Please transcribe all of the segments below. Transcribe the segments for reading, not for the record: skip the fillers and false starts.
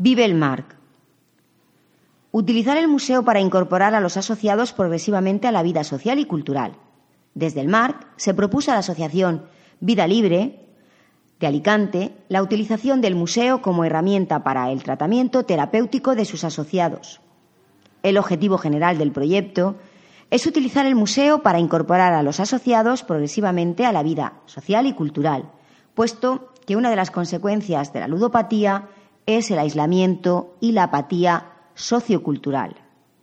Vive el MARC. Utilizar el museo para incorporar a los asociados progresivamente a la vida social y cultural. Desde el MARC se propuso a la Asociación Vida Libre de Alicante la utilización del museo como herramienta para el tratamiento terapéutico de sus asociados. El objetivo general del proyecto es utilizar el museo para incorporar a los asociados progresivamente a la vida social y cultural, puesto que una de las consecuencias de la ludopatía es el aislamiento y la apatía sociocultural.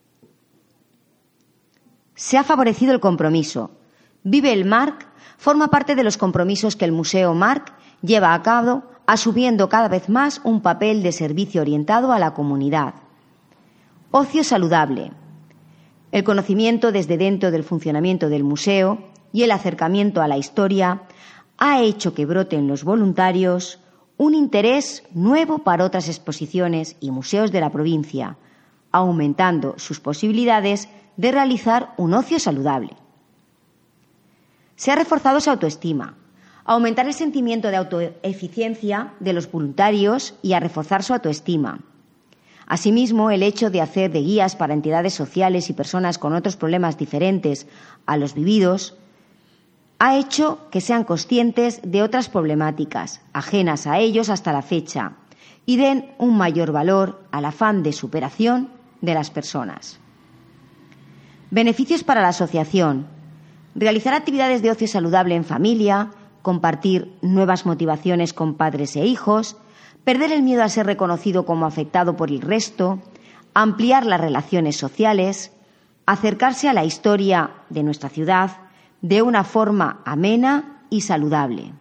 Se ha favorecido el compromiso. Vive el MARC forma parte de los compromisos que el Museo MARC lleva a cabo, asumiendo cada vez más un papel de servicio orientado a la comunidad. Ocio saludable. El conocimiento desde dentro del funcionamiento del museo y el acercamiento a la historia ha hecho que brote en los voluntarios un interés nuevo para otras exposiciones y museos de la provincia, aumentando sus posibilidades de realizar un ocio saludable. Se ha reforzado su autoestima, a aumentar el sentimiento de autoeficiencia de los voluntarios y a reforzar su autoestima. Asimismo, el hecho de hacer de guías para entidades sociales y personas con otros problemas diferentes a los vividos ha hecho que sean conscientes de otras problemáticas ajenas a ellos hasta la fecha y den un mayor valor al afán de superación de las personas. Beneficios para la asociación. Realizar actividades de ocio saludable en familia, compartir nuevas motivaciones con padres e hijos, perder el miedo a ser reconocido como afectado por el resto, ampliar las relaciones sociales, acercarse a la historia de nuestra ciudad de una forma amena y saludable.